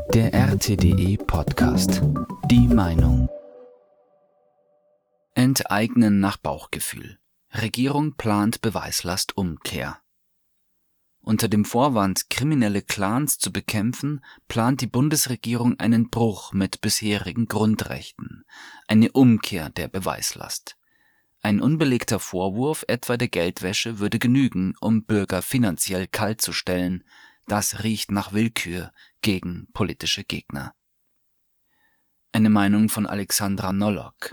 Der RTDE Podcast. Die Meinung. Enteignen nach Bauchgefühl. Regierung plant Beweislastumkehr. Unter dem Vorwand, kriminelle Clans zu bekämpfen, plant die Bundesregierung einen Bruch mit bisherigen Grundrechten, eine Umkehr der Beweislast. Ein unbelegter Vorwurf etwa der Geldwäsche würde genügen, um Bürger finanziell kaltzustellen. Das riecht nach Willkür gegen politische Gegner. Eine Meinung von Alexandra Nolock.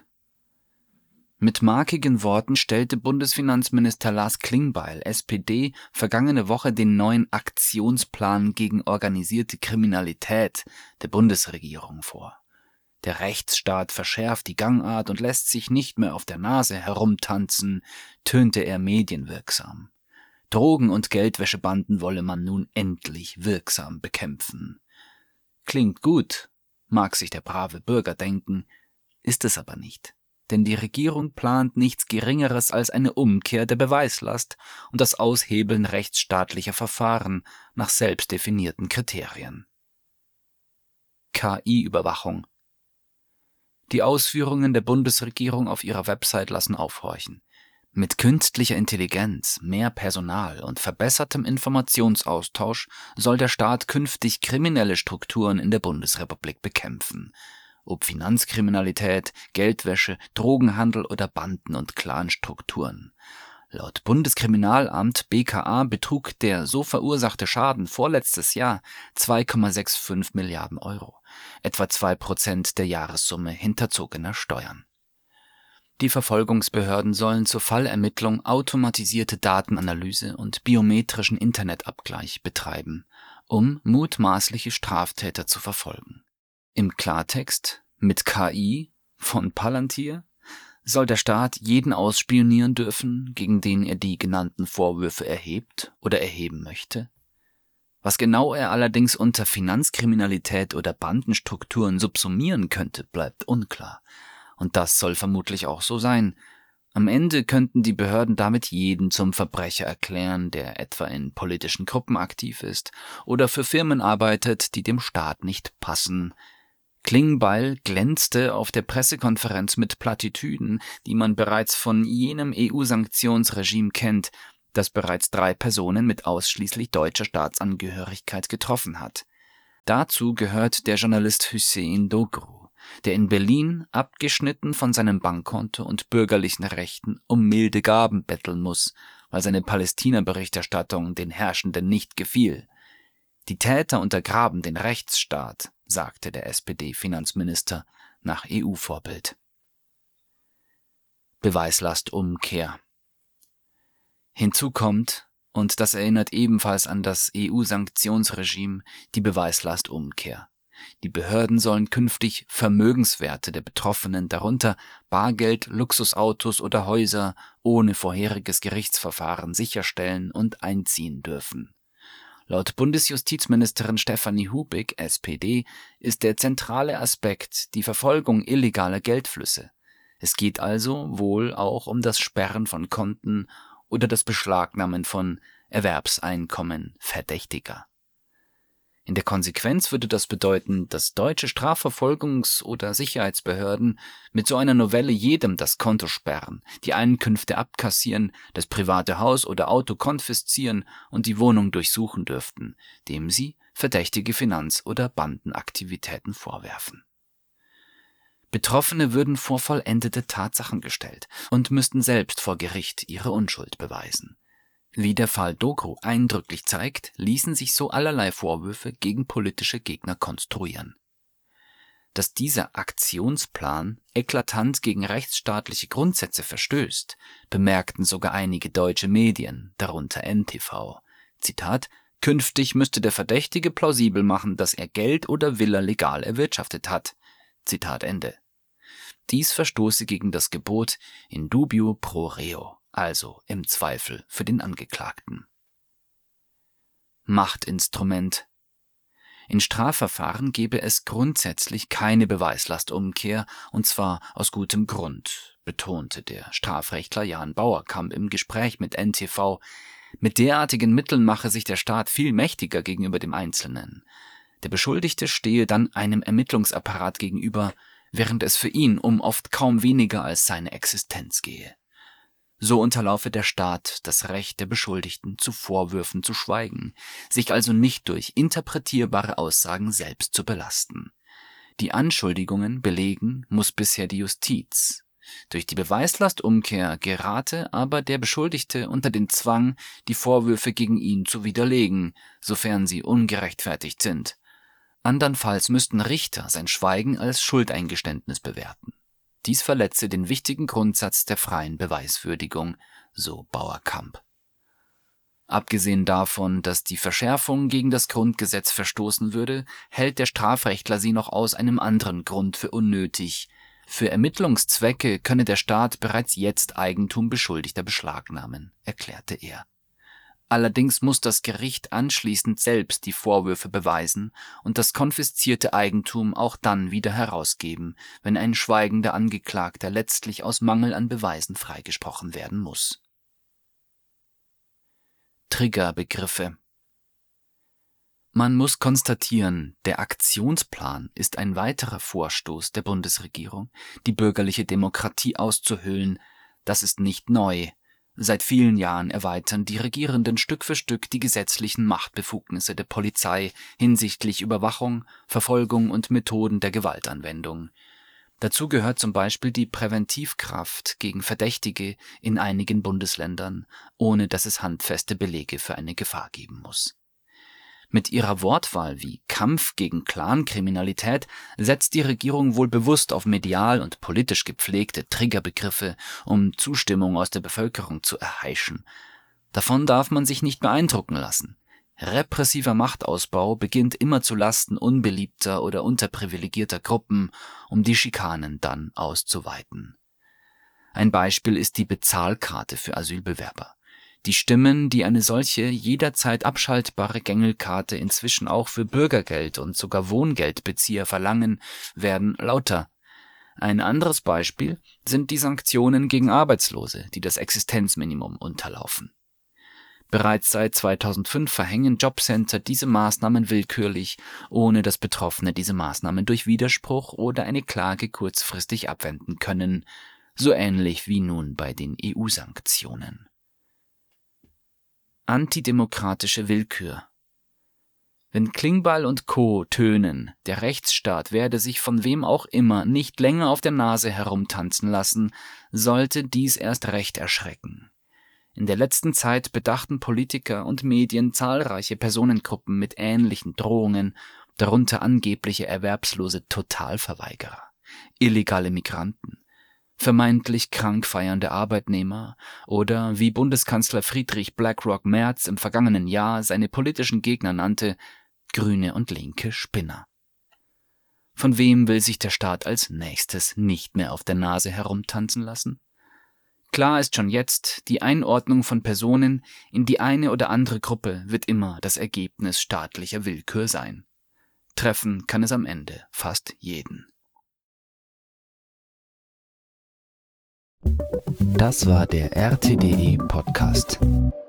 Mit markigen Worten stellte Bundesfinanzminister Lars Klingbeil, SPD, vergangene Woche den neuen Aktionsplan gegen organisierte Kriminalität der Bundesregierung vor. Der Rechtsstaat verschärft die Gangart und lässt sich nicht mehr auf der Nase herumtanzen, tönte er medienwirksam. Drogen- und Geldwäschebanden wolle man nun endlich wirksam bekämpfen. Klingt gut, mag sich der brave Bürger denken, ist es aber nicht. Denn die Regierung plant nichts Geringeres als eine Umkehr der Beweislast und das Aushebeln rechtsstaatlicher Verfahren nach selbst definierten Kriterien. KI-Überwachung. Die Ausführungen der Bundesregierung auf ihrer Website lassen aufhorchen. Mit künstlicher Intelligenz, mehr Personal und verbessertem Informationsaustausch soll der Staat künftig kriminelle Strukturen in der Bundesrepublik bekämpfen. Ob Finanzkriminalität, Geldwäsche, Drogenhandel oder Banden- und Clanstrukturen. Laut Bundeskriminalamt BKA betrug der so verursachte Schaden vorletztes Jahr 2,65 Milliarden Euro, etwa 2% der Jahressumme hinterzogener Steuern. Die Verfolgungsbehörden sollen zur Fallermittlung automatisierte Datenanalyse und biometrischen Internetabgleich betreiben, um mutmaßliche Straftäter zu verfolgen. Im Klartext, mit KI von Palantir soll der Staat jeden ausspionieren dürfen, gegen den er die genannten Vorwürfe erhebt oder erheben möchte. Was genau er allerdings unter Finanzkriminalität oder Bandenstrukturen subsumieren könnte, bleibt unklar. Und das soll vermutlich auch so sein. Am Ende könnten die Behörden damit jeden zum Verbrecher erklären, der etwa in politischen Gruppen aktiv ist oder für Firmen arbeitet, die dem Staat nicht passen. Klingbeil glänzte auf der Pressekonferenz mit Plattitüden, die man bereits von jenem EU-Sanktionsregime kennt, das bereits 3 Personen mit ausschließlich deutscher Staatsangehörigkeit getroffen hat. Dazu gehört der Journalist Hüseyin Doğru, der in Berlin, abgeschnitten von seinem Bankkonto und bürgerlichen Rechten, um milde Gaben betteln muss, weil seine Palästina-Berichterstattung den Herrschenden nicht gefiel. Die Täter untergraben den Rechtsstaat, sagte der SPD-Finanzminister nach EU-Vorbild. Beweislastumkehr. Hinzu kommt, und das erinnert ebenfalls an das EU-Sanktionsregime, die Beweislastumkehr. Die Behörden sollen künftig Vermögenswerte der Betroffenen, darunter Bargeld, Luxusautos oder Häuser, ohne vorheriges Gerichtsverfahren sicherstellen und einziehen dürfen. Laut Bundesjustizministerin Stefanie Hubig, SPD, ist der zentrale Aspekt die Verfolgung illegaler Geldflüsse. Es geht also wohl auch um das Sperren von Konten oder das Beschlagnahmen von Erwerbseinkommen Verdächtiger. In der Konsequenz würde das bedeuten, dass deutsche Strafverfolgungs- oder Sicherheitsbehörden mit so einer Novelle jedem das Konto sperren, die Einkünfte abkassieren, das private Haus oder Auto konfiszieren und die Wohnung durchsuchen dürften, dem sie verdächtige Finanz- oder Bandenaktivitäten vorwerfen. Betroffene würden vor vollendete Tatsachen gestellt und müssten selbst vor Gericht ihre Unschuld beweisen. Wie der Fall Doğru eindrücklich zeigt, ließen sich so allerlei Vorwürfe gegen politische Gegner konstruieren. Dass dieser Aktionsplan eklatant gegen rechtsstaatliche Grundsätze verstößt, bemerkten sogar einige deutsche Medien, darunter NTV. Zitat: Künftig müsste der Verdächtige plausibel machen, dass er Geld oder Villa legal erwirtschaftet hat. Zitat Ende. Dies verstoße gegen das Gebot in dubio pro reo, also im Zweifel für den Angeklagten. Machtinstrument. In Strafverfahren gebe es grundsätzlich keine Beweislastumkehr, und zwar aus gutem Grund, betonte der Strafrechtler Jan Bauerkamp im Gespräch mit NTV. Mit derartigen Mitteln mache sich der Staat viel mächtiger gegenüber dem Einzelnen. Der Beschuldigte stehe dann einem Ermittlungsapparat gegenüber, während es für ihn um oft kaum weniger als seine Existenz gehe. So unterlaufe der Staat das Recht der Beschuldigten, zu Vorwürfen zu schweigen, sich also nicht durch interpretierbare Aussagen selbst zu belasten. Die Anschuldigungen belegen muss bisher die Justiz. Durch die Beweislastumkehr gerate aber der Beschuldigte unter den Zwang, die Vorwürfe gegen ihn zu widerlegen, sofern sie ungerechtfertigt sind. Andernfalls müssten Richter sein Schweigen als Schuldeingeständnis bewerten. Dies verletze den wichtigen Grundsatz der freien Beweiswürdigung, so Bauer-Kamp. Abgesehen davon, dass die Verschärfung gegen das Grundgesetz verstoßen würde, hält der Strafrechtler sie noch aus einem anderen Grund für unnötig. Für Ermittlungszwecke könne der Staat bereits jetzt Eigentum Beschuldigter beschlagnahmen, erklärte er. Allerdings muss das Gericht anschließend selbst die Vorwürfe beweisen und das konfiszierte Eigentum auch dann wieder herausgeben, wenn ein schweigender Angeklagter letztlich aus Mangel an Beweisen freigesprochen werden muss. Triggerbegriffe. Man muss konstatieren, der Aktionsplan ist ein weiterer Vorstoß der Bundesregierung, die bürgerliche Demokratie auszuhöhlen. Das ist nicht neu. Seit vielen Jahren erweitern die Regierenden Stück für Stück die gesetzlichen Machtbefugnisse der Polizei hinsichtlich Überwachung, Verfolgung und Methoden der Gewaltanwendung. Dazu gehört zum Beispiel die Präventivkraft gegen Verdächtige in einigen Bundesländern, ohne dass es handfeste Belege für eine Gefahr geben muss. Mit ihrer Wortwahl wie Kampf gegen Clankriminalität setzt die Regierung wohl bewusst auf medial und politisch gepflegte Triggerbegriffe, um Zustimmung aus der Bevölkerung zu erheischen. Davon darf man sich nicht beeindrucken lassen. Repressiver Machtausbau beginnt immer zu Lasten unbeliebter oder unterprivilegierter Gruppen, um die Schikanen dann auszuweiten. Ein Beispiel ist die Bezahlkarte für Asylbewerber. Die Stimmen, die eine solche jederzeit abschaltbare Gängelkarte inzwischen auch für Bürgergeld und sogar Wohngeldbezieher verlangen, werden lauter. Ein anderes Beispiel sind die Sanktionen gegen Arbeitslose, die das Existenzminimum unterlaufen. Bereits seit 2005 verhängen Jobcenter diese Maßnahmen willkürlich, ohne dass Betroffene diese Maßnahmen durch Widerspruch oder eine Klage kurzfristig abwenden können, so ähnlich wie nun bei den EU-Sanktionen. Antidemokratische Willkür. Wenn Klingbeil und Co. tönen, der Rechtsstaat werde sich von wem auch immer nicht länger auf der Nase herumtanzen lassen, sollte dies erst recht erschrecken. In der letzten Zeit bedachten Politiker und Medien zahlreiche Personengruppen mit ähnlichen Drohungen, darunter angebliche erwerbslose Totalverweigerer, illegale Migranten, vermeintlich krank feiernde Arbeitnehmer oder, wie Bundeskanzler Friedrich BlackRock Merz im vergangenen Jahr seine politischen Gegner nannte, grüne und linke Spinner. Von wem will sich der Staat als nächstes nicht mehr auf der Nase herumtanzen lassen? Klar ist schon jetzt, die Einordnung von Personen in die eine oder andere Gruppe wird immer das Ergebnis staatlicher Willkür sein. Treffen kann es am Ende fast jeden. Das war der RTDE Podcast.